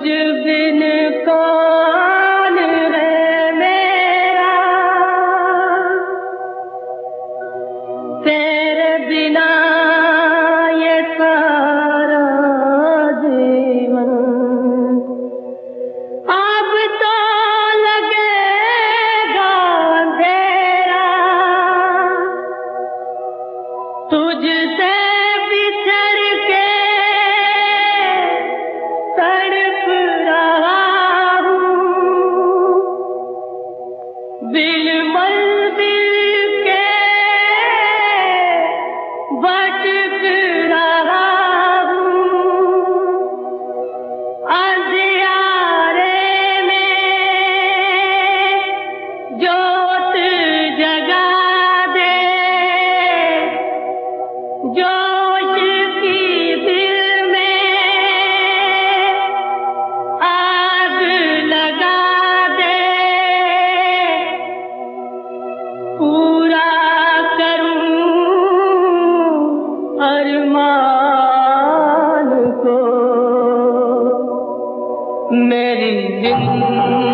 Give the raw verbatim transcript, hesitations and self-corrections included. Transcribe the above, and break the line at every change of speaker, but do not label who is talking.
बिन कौन है मेरा, तेरे बिना ये सारा जीवन अब तो लगेगा अंधेरा। तुझसे बिछड़ के तड़प रहा हूँ, दिल मंजिल के भटक रहा हूँ। अंधियारे में जोत जगा दे, जोश की दिल में आग लगा दे। पूरा करूं अरमान को, मेरी जिंदगी